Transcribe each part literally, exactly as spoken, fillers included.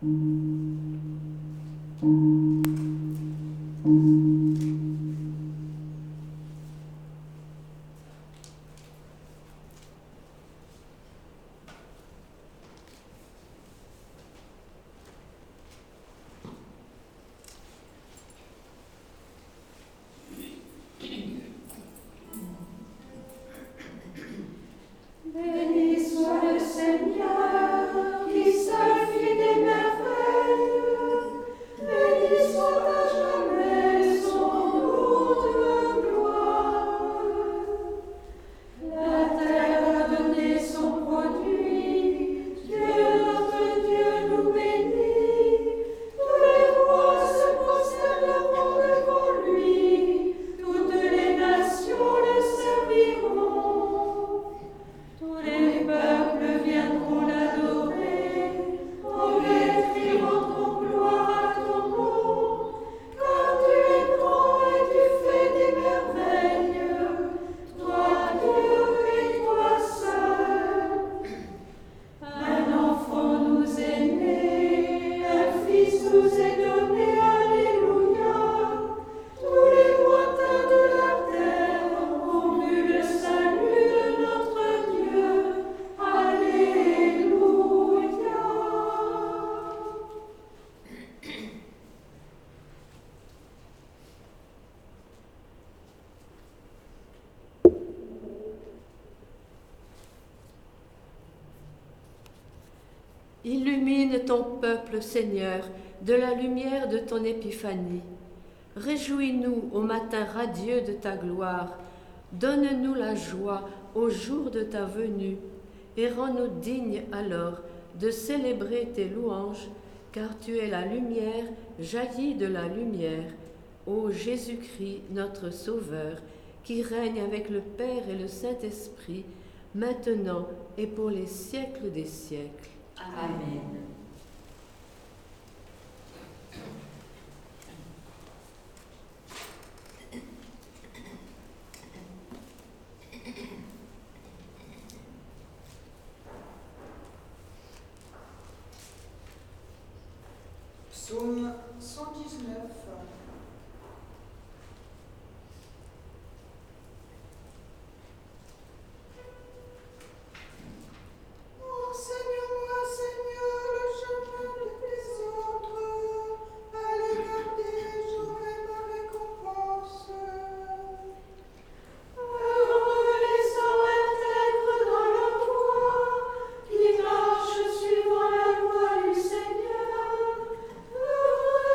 Illumine ton peuple, Seigneur, de la lumière de ton épiphanie. Réjouis-nous au matin radieux de ta gloire. Donne-nous la joie au jour de ta venue, et rends-nous dignes alors de célébrer tes louanges, car tu es la lumière jaillie de la lumière, ô Jésus-Christ, notre Sauveur, qui règne avec le Père et le Saint-Esprit, maintenant et pour les siècles des siècles. Amen. Psaume cent dix-neuf. Enseigne-moi, Seigneur, le chemin de tes ordres. À l'égarder, j'aurai ma récompense. Heureux les hommes intègres dans leur voie, qui marchent suivant la voie du Seigneur. Heureux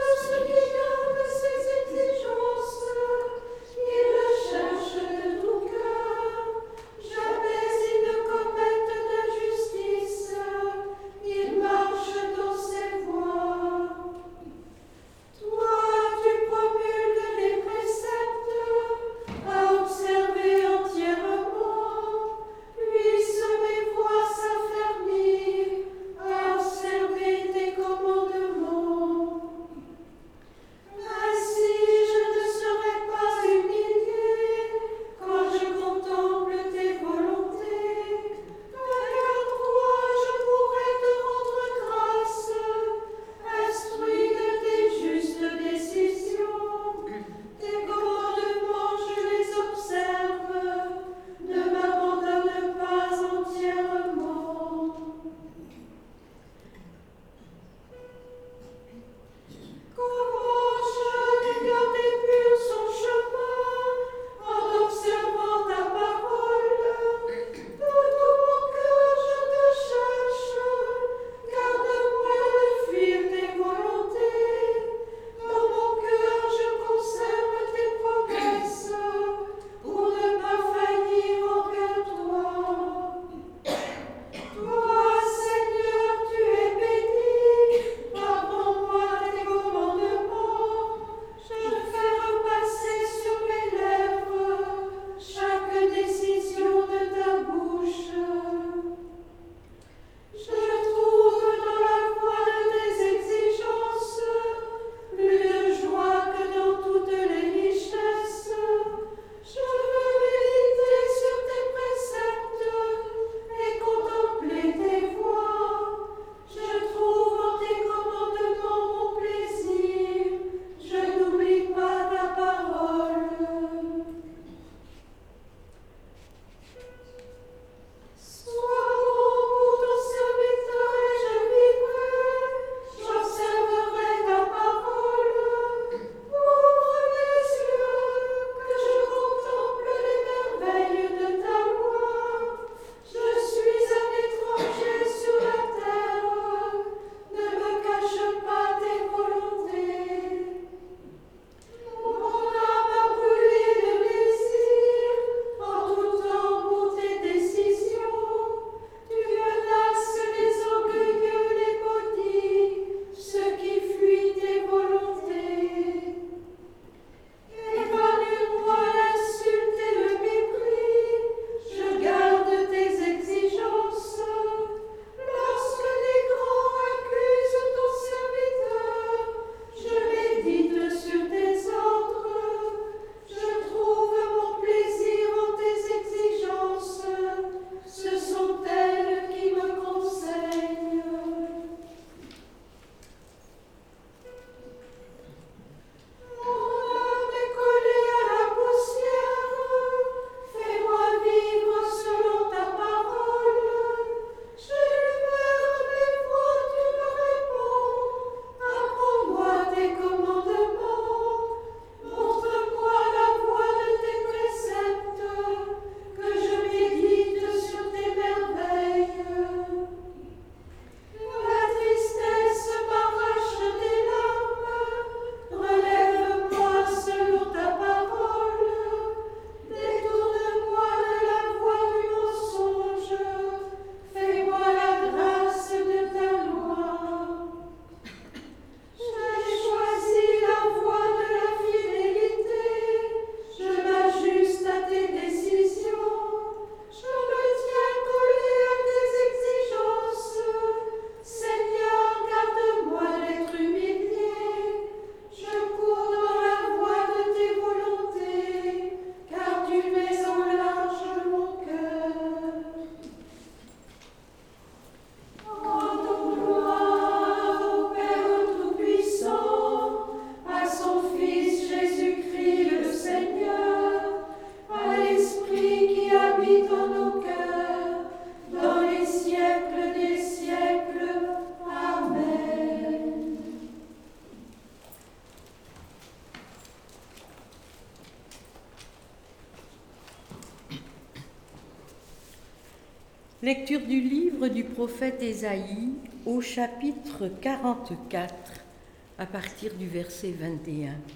Lecture du livre du prophète Ésaïe au chapitre quarante-quatre, à partir du verset vingt et un.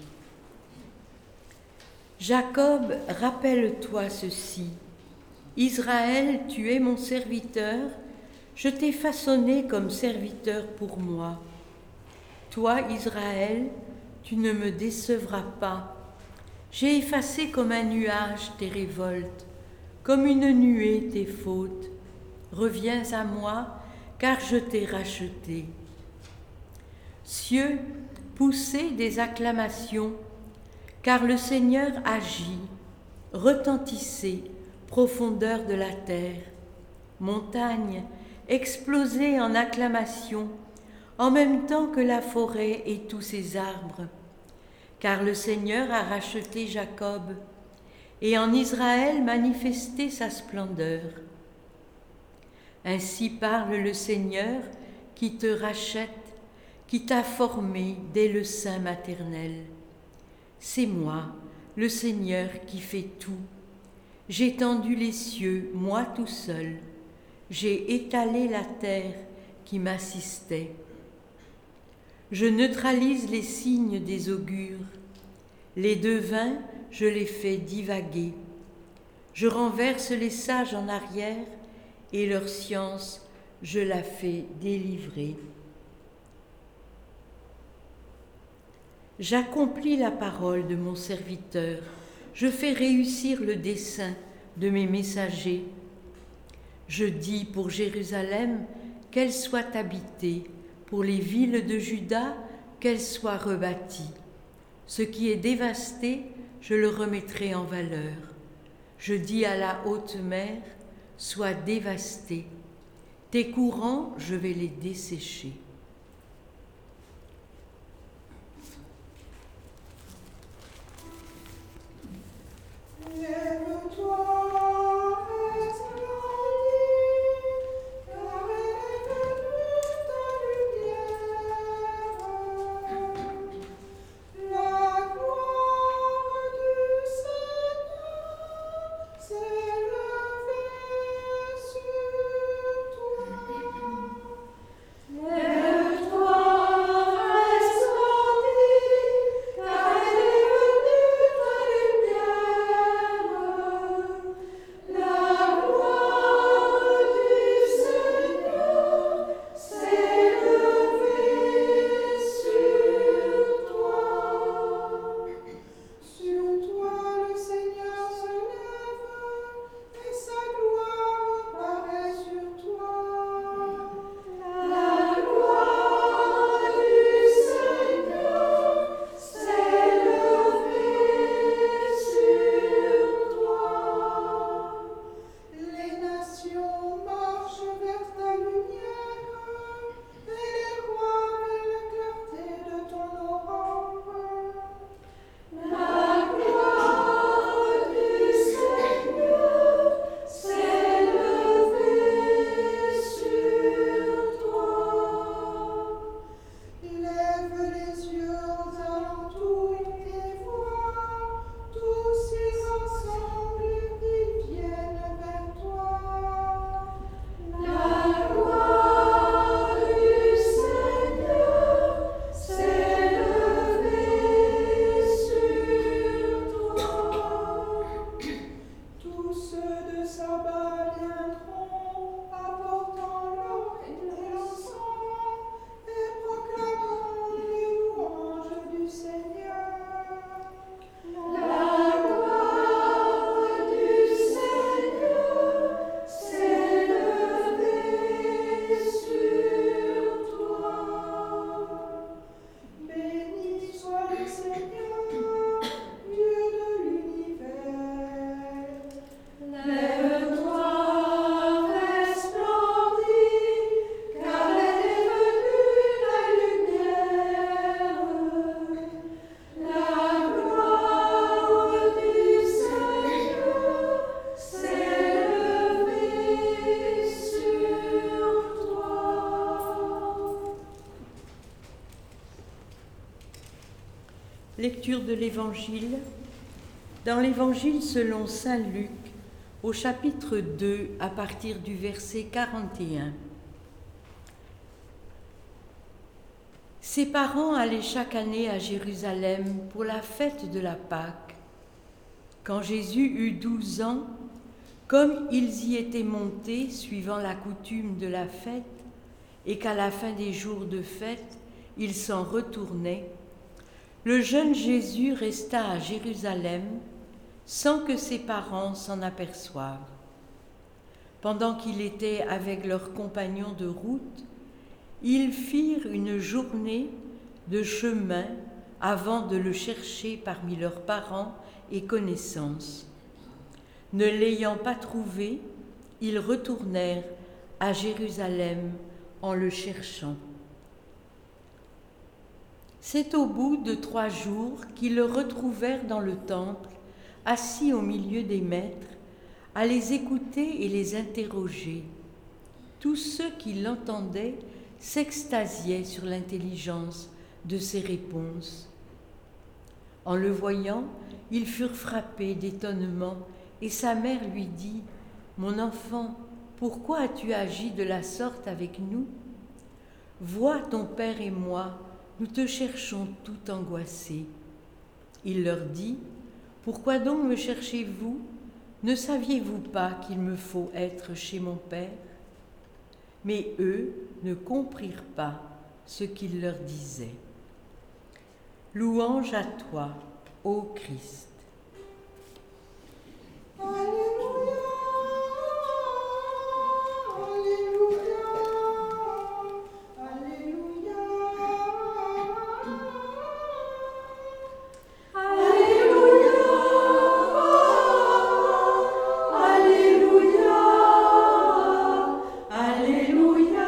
Jacob, rappelle-toi ceci. Israël, tu es mon serviteur, je t'ai façonné comme serviteur pour moi. Toi, Israël, tu ne me décevras pas. J'ai effacé comme un nuage tes révoltes, comme une nuée tes fautes. Reviens à moi, car je t'ai racheté. Cieux, poussez des acclamations, car le Seigneur agit. Retentissez, profondeur de la terre. Montagnes, explosez en acclamations, en même temps que la forêt et tous ses arbres. Car le Seigneur a racheté Jacob, et en Israël manifesté sa splendeur. Ainsi parle le Seigneur qui te rachète, qui t'a formé dès le sein maternel. C'est moi, le Seigneur, qui fais tout. J'ai tendu les cieux, moi tout seul. J'ai étalé la terre qui m'assistait. Je neutralise les signes des augures. Les devins, je les fais divaguer. Je renverse les sages en arrière, et leur science, je la fais délivrer. J'accomplis la parole de mon serviteur, je fais réussir le dessein de mes messagers. Je dis pour Jérusalem qu'elle soit habitée, pour les villes de Juda qu'elle soit rebâtie. Ce qui est dévasté, je le remettrai en valeur. Je dis à la haute mer, sois dévastée. Tes courants, je vais les dessécher. Lève-toi. Lecture de l'Évangile. Dans l'Évangile selon saint Luc, au chapitre deux à partir du verset quarante et un. Ses parents allaient chaque année à Jérusalem pour la fête de la Pâque. Quand Jésus eut douze ans, comme ils y étaient montés suivant la coutume de la fête, et qu'à la fin des jours de fête, ils s'en retournaient, le jeune Jésus resta à Jérusalem sans que ses parents s'en aperçoivent. Pendant qu'il était avec leurs compagnons de route, ils firent une journée de chemin avant de le chercher parmi leurs parents et connaissances. Ne l'ayant pas trouvé, ils retournèrent à Jérusalem en le cherchant. C'est au bout de trois jours qu'ils le retrouvèrent dans le temple, assis au milieu des maîtres, à les écouter et les interroger. Tous ceux qui l'entendaient s'extasiaient sur l'intelligence de ses réponses. En le voyant, ils furent frappés d'étonnement, et sa mère lui dit : « Mon enfant, pourquoi as-tu agi de la sorte avec nous ? Vois, ton père et moi, nous te cherchons tout angoissés. » Il leur dit : « Pourquoi donc me cherchez-vous ? Ne saviez-vous pas qu'il me faut être chez mon père ? » Mais eux ne comprirent pas ce qu'il leur disait. Louange à toi, ô Christ. Alléluia, Alléluia, Alléluia, Alléluia, Alléluia, Alléluia,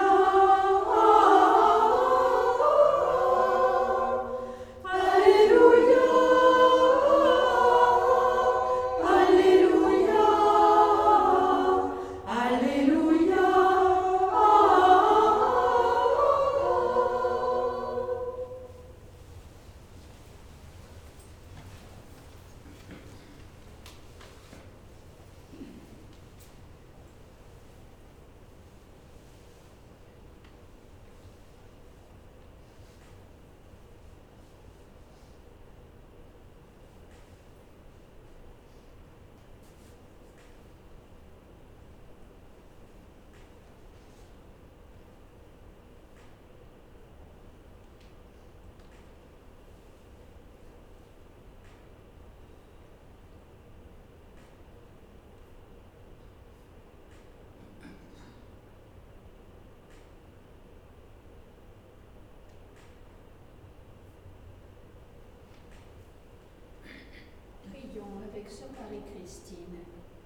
Avec Sœur Marie-Christine.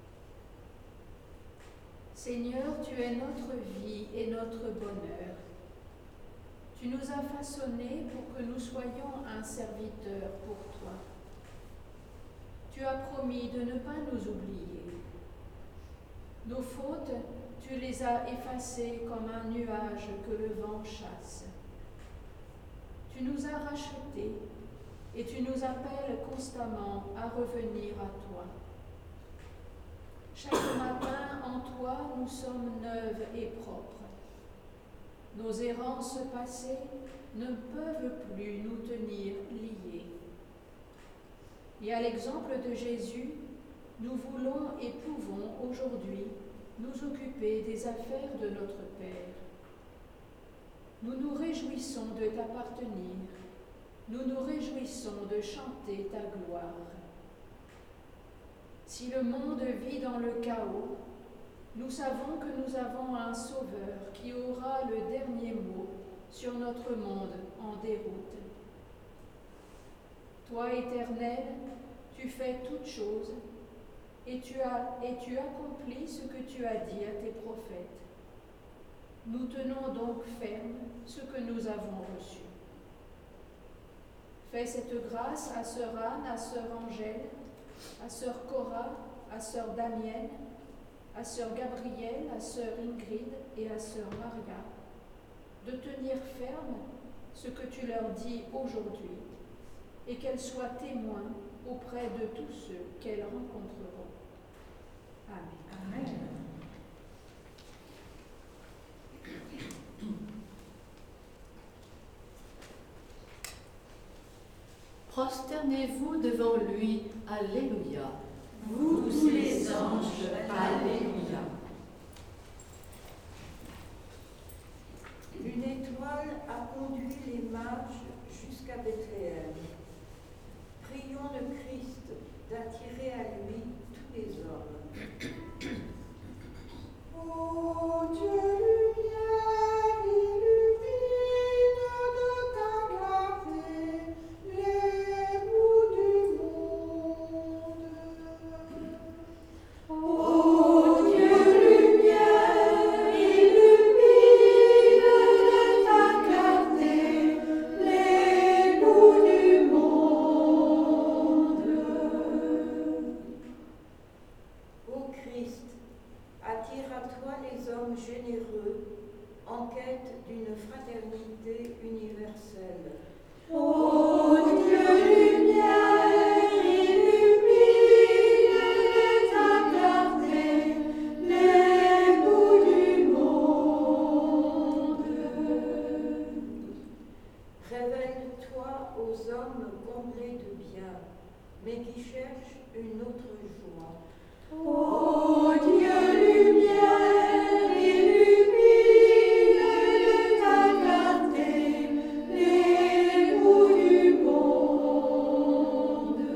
Seigneur, tu es notre vie et notre bonheur. Tu nous as façonnés pour que nous soyons un serviteur pour toi. Tu as promis de ne pas nous oublier. Nos fautes, tu les as effacées comme un nuage que le vent chasse. Tu nous as rachetés et tu nous appelles constamment à revenir à toi. Chaque matin, en toi, nous sommes neuves et propres. Nos errances passées ne peuvent plus nous tenir liés. Et à l'exemple de Jésus, nous voulons et pouvons aujourd'hui nous occuper des affaires de notre Père. Nous nous réjouissons de t'appartenir. Nous nous réjouissons de chanter ta gloire. Si le monde vit dans le chaos, nous savons que nous avons un Sauveur qui aura le dernier mot sur notre monde en déroute. Toi, Éternel, tu fais toutes choses et tu as, et tu accomplis ce que tu as dit à tes prophètes. Nous tenons donc ferme ce que nous avons reçu. Fais cette grâce à sœur Anne, à sœur Angèle, à sœur Cora, à sœur Damienne, à sœur Gabrielle, à sœur Ingrid et à sœur Maria, de tenir ferme ce que tu leur dis aujourd'hui et qu'elles soient témoins auprès de tous ceux qu'elles rencontreront. Amen. Amen. Prosternez-vous devant lui, Alléluia. Vous tous les anges, Alléluia. Une étoile a conduit les mages jusqu'à Bethléem. Prions le Christ d'attirer à lui tous les hommes. Ô Dieu lumière, illumine de ta clarté les bouts du monde. Ô Dieu lumière, illumine de ta clarté les bouts du monde. Ô Christ, attire à toi les hommes généreux en quête d'une fraternité universelle. Ô Dieu lumière, illumine de ta clarté les bouts du monde. Révèle-toi aux hommes comblés de bien, mais qui cherchent une autre joie. Ô Dieu lumière, illumine de ta clarté les bouts du monde.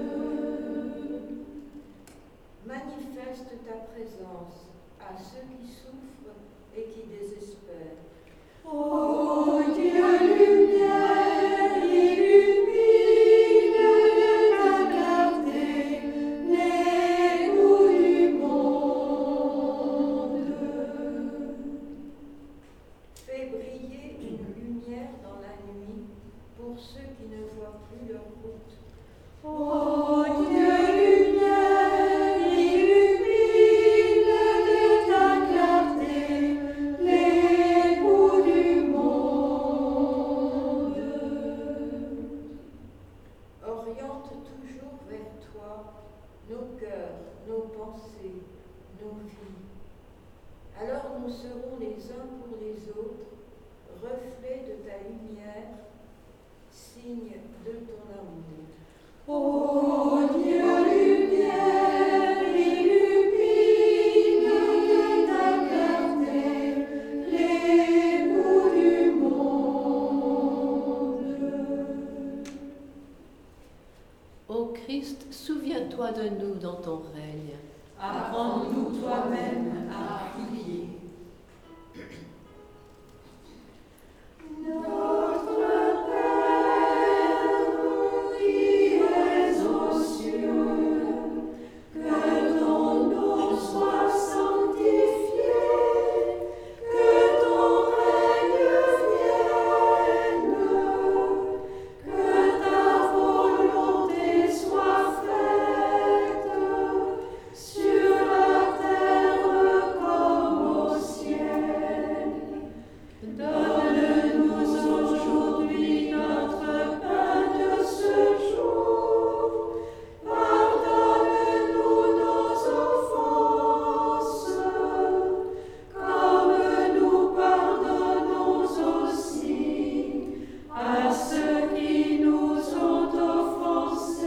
Manifeste ta présence à ceux qui souffrent et qui désespèrent. Ô Dieu lumière, illumine de ta clarté les bouts du monde. Fais briller une lumière dans la nuit pour ceux qui ne voient plus leur route. Ô Dieu lumière, illumine de ta clarté les bouts du monde. Oriente toujours vers toi nos cœurs, nos pensées, nos vies. Alors nous serons les uns pour les autres reflets de ta lumière, signe de ton amour. Ô Dieu lumière, illumine de ta clarté les bouts du monde. Ô Christ, souviens-toi de nous dans ton règne. Apprends-nous toi-même à prier. Notre Père, qui es aux cieux, que ton nom soit sanctifié, que ton règne vienne, que ta volonté soit faite sur la terre comme au ciel. Donne-nous aujourd'hui notre pain de ce jour. Pardonne-nous nos offenses, comme nous pardonnons aussi à ceux qui nous ont offensés.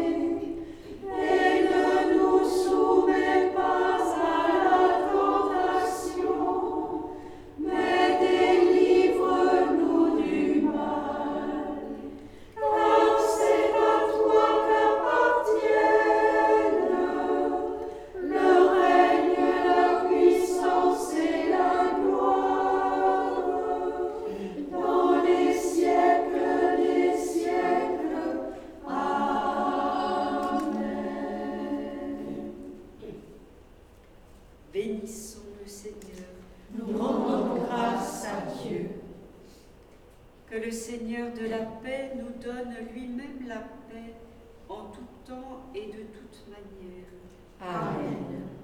Et ne nous soumets pas à la tentation, mais délivre-nous du mal. Car c'est à toi qu'appartiennent le règne, la puissance et la gloire dans les siècles des siècles. Amen. Bénissons le Seigneur. Nous rendons grâce à Dieu. Que le Seigneur de la paix nous donne lui-même la paix en tout temps et de toute manière. Amen.